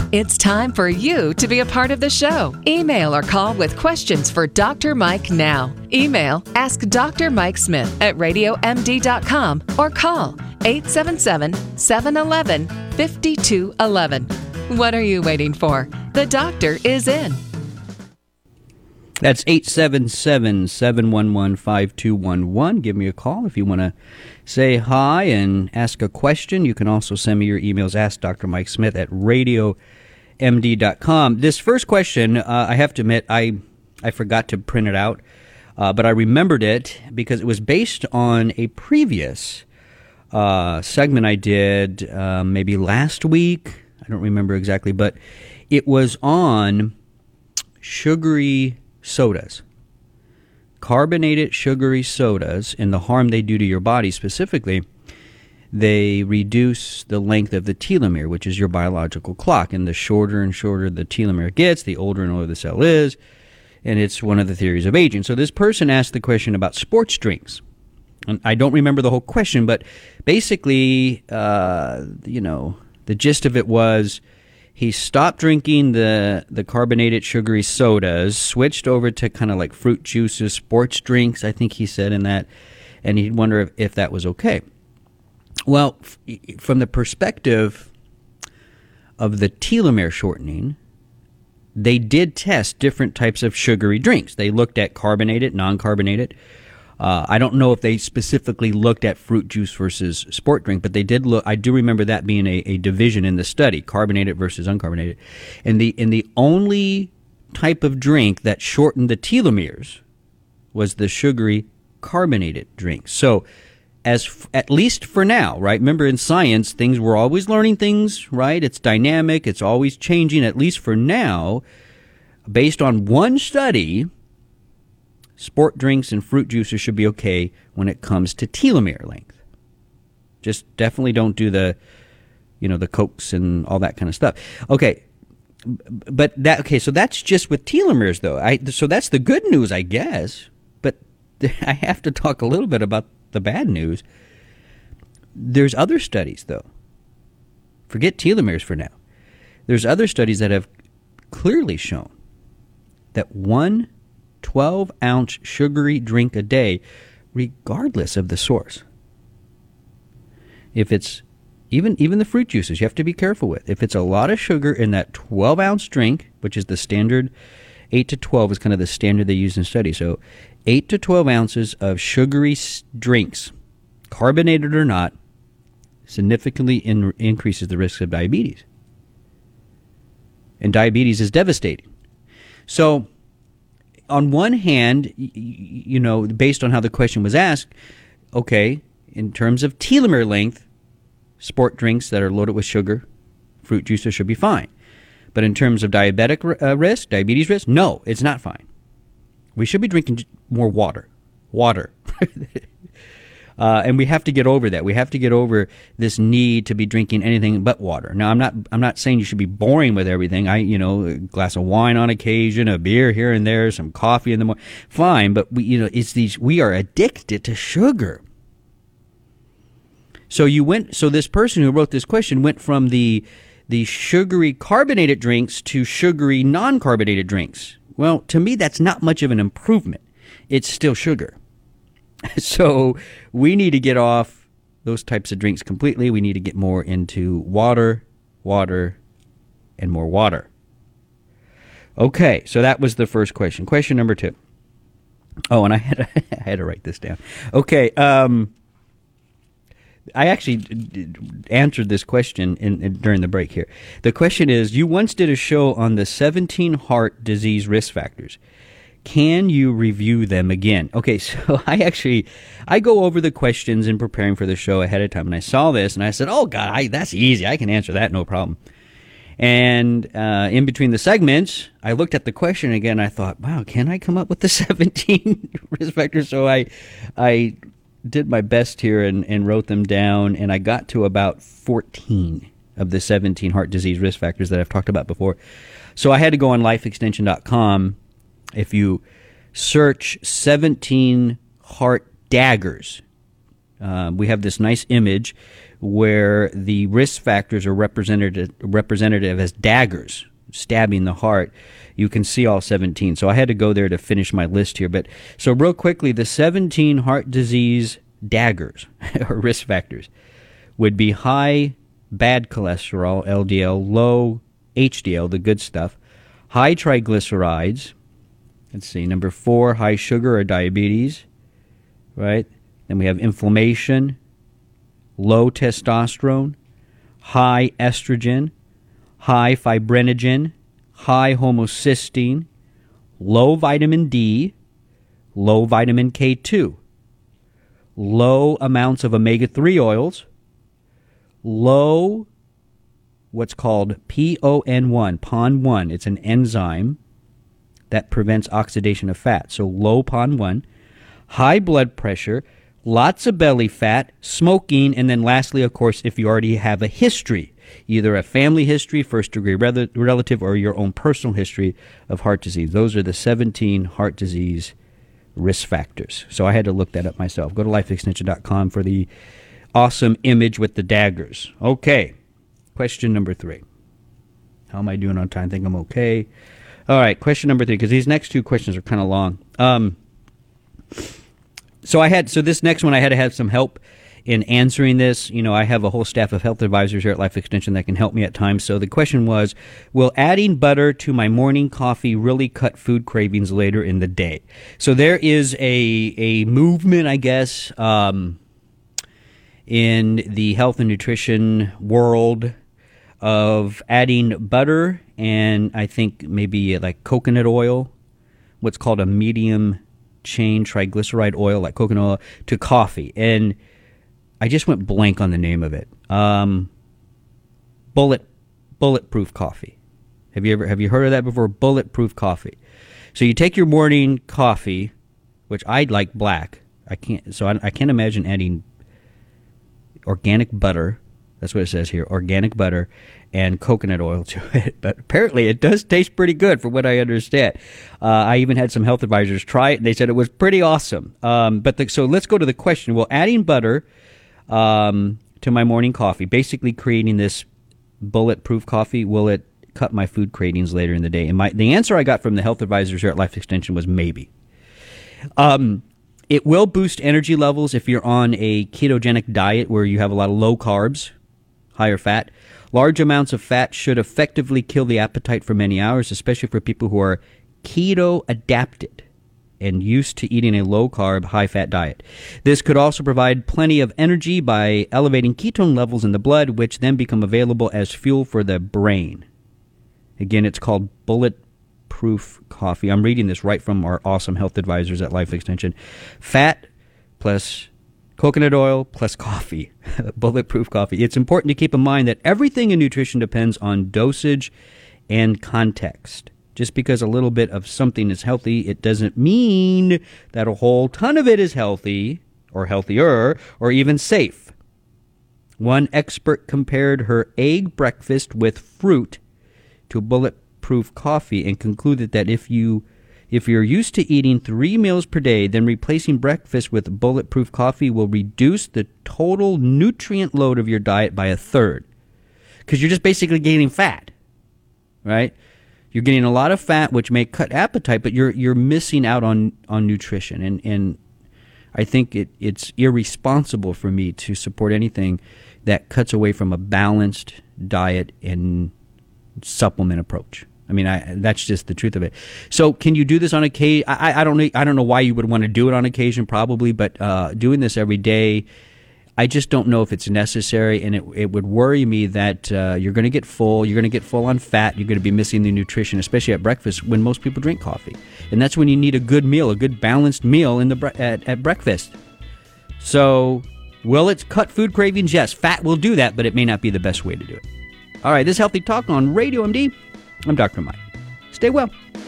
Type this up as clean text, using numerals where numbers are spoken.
It's time for you to be a part of the show. Email or call with questions for Dr. Mike now. Email Ask Dr. Mike Smith at radiomd.com or call 877-711-5211. What are you waiting for? The doctor is in. That's 877-711-5211. Give me a call if you want to say hi and ask a question. You can also send me your emails, askdrmikesmith at radiomd.com. This first question, I have to admit, I forgot to print it out, but I remembered it because it was based on a previous segment I did maybe last week. I don't remember exactly, but it was on sugary sodas, carbonated sugary sodas, and the harm they do to your body. Specifically, they reduce the length of the telomere, which is your biological clock. And the shorter and shorter the telomere gets, the older and older the cell is. And it's one of the theories of aging. So this person asked the question about sports drinks. And I don't remember the whole question, but basically, the gist of it was he stopped drinking the carbonated sugary sodas, switched over to kind of like fruit juices, sports drinks, I think he said in that, and he'd wonder if that was okay. Well, from the perspective of the telomere shortening, they did test different types of sugary drinks. They looked at carbonated, non-carbonated. I don't know if they specifically looked at fruit juice versus sport drink, but they did look. I do remember that being a division in the study, carbonated versus uncarbonated. And the only type of drink that shortened the telomeres was the sugary carbonated drink. So at least for now, right? Remember in science, we're always learning things, right? It's dynamic. It's always changing. At least for now, based on one study, sport drinks and fruit juices should be okay when it comes to telomere length. Just definitely don't do the Cokes and all that kind of stuff. Okay, so that's just with telomeres, though. So that's the good news, I guess. But I have to talk a little bit about the bad news. There's other studies, though. Forget telomeres for now. There's other studies that have clearly shown that one 12-ounce sugary drink a day, regardless of the source. If it's even the fruit juices, you have to be careful with. If it's a lot of sugar in that 12-ounce drink, which is the standard, 8 to 12 is kind of the standard they use in studies. So 8 to 12 ounces of sugary drinks, carbonated or not, significantly increases the risk of diabetes. And diabetes is devastating. So on one hand, based on how the question was asked, okay, in terms of telomere length, sport drinks that are loaded with sugar, fruit juices should be fine. But in terms of diabetes risk, no, it's not fine. We should be drinking more water. And we have to get over that. We have to get over this need to be drinking anything but water. Now, I'm not saying you should be boring with everything. A glass of wine on occasion, a beer here and there, some coffee in the morning. Fine, but we are addicted to sugar. So this person who wrote this question went from the sugary carbonated drinks to sugary non-carbonated drinks. Well, to me, that's not much of an improvement. It's still sugar. So we need to get off those types of drinks completely. We need to get more into water, and more water. Okay, so that was the first question. Question number 2. Oh, and I had to write this down. Okay, I actually answered this question during the break here. The question is, you once did a show on the 17 heart disease risk factors. Can you review them again? Okay, so I go over the questions in preparing for the show ahead of time, and I saw this, and I said, oh, God, that's easy. I can answer that, no problem. And in between the segments, I looked at the question again, and I thought, wow, can I come up with the 17 risk factors? So I did my best here and wrote them down, and I got to about 14 of the 17 heart disease risk factors that I've talked about before. So I had to go on lifeextension.com. If you search 17 heart daggers, we have this nice image where the risk factors are representative as daggers stabbing the heart. You can see all 17. So I had to go there to finish my list here. But so real quickly, the 17 heart disease daggers or risk factors would be high bad cholesterol, LDL, low HDL, the good stuff, high triglycerides. Let's see, number 4, high sugar or diabetes, right? Then we have inflammation, low testosterone, high estrogen, high fibrinogen, high homocysteine, low vitamin D, low vitamin K2, low amounts of omega-3 oils, low what's called PON1, PON1. It's an enzyme that prevents oxidation of fat. So low PON1, high blood pressure, lots of belly fat, smoking, and then lastly, of course, if you already have a history, either a family history, first-degree relative, or your own personal history of heart disease. Those are the 17 heart disease risk factors. So I had to look that up myself. Go to lifeextension.com for the awesome image with the daggers. Okay, question number 3. How am I doing on time? I think I'm okay. All right, question number 3, because these next 2 questions are kind of long. So this next one, I had to have some help in answering this. You know, I have a whole staff of health advisors here at Life Extension that can help me at times. So the question was, will adding butter to my morning coffee really cut food cravings later in the day? So there is a movement, I guess, in the health and nutrition world of adding butter and I think maybe like coconut oil, what's called a medium chain triglyceride oil, like coconut oil, to coffee. And I just went blank on the name of it. Bulletproof coffee. Have you heard of that before? Bulletproof coffee. So you take your morning coffee, which I'd like black. I can't imagine adding organic butter. That's what it says here, organic butter and coconut oil to it. But apparently it does taste pretty good from what I understand. I even had some health advisors try it, and they said it was pretty awesome. So let's go to the question. Well, adding butter to my morning coffee, basically creating this bulletproof coffee, will it cut my food cravings later in the day? And the answer I got from the health advisors here at Life Extension was maybe. It will boost energy levels if you're on a ketogenic diet where you have a lot of low carbs, higher fat. Large amounts of fat should effectively kill the appetite for many hours, especially for people who are keto adapted and used to eating a low-carb, high-fat diet. This could also provide plenty of energy by elevating ketone levels in the blood, which then become available as fuel for the brain. Again, it's called Bulletproof coffee. I'm reading this right from our awesome health advisors at Life Extension. Fat plus coconut oil plus coffee. Bulletproof coffee. It's important to keep in mind that everything in nutrition depends on dosage and context. Just because a little bit of something is healthy, it doesn't mean that a whole ton of it is healthy or healthier or even safe. One expert compared her egg breakfast with fruit to bulletproof coffee and concluded that if you're used to eating 3 meals per day, then replacing breakfast with bulletproof coffee will reduce the total nutrient load of your diet by 1/3. Because you're just basically gaining fat, right? You're getting a lot of fat, which may cut appetite, but you're missing out on nutrition. And I think it's irresponsible for me to support anything that cuts away from a balanced diet and supplement approach. I mean, that's just the truth of it. So can you do this on occasion? I don't know why you would want to do it on occasion, probably, but doing this every day, I just don't know if it's necessary, and it would worry me that you're going to get full. You're going to get full on fat. You're going to be missing the nutrition, especially at breakfast when most people drink coffee. And that's when you need a good meal, a good balanced meal at breakfast. So will it cut food cravings? Yes, fat will do that, but it may not be the best way to do it. All right, this is Healthy Talk on Radio MD. I'm Dr. Mike. Stay well.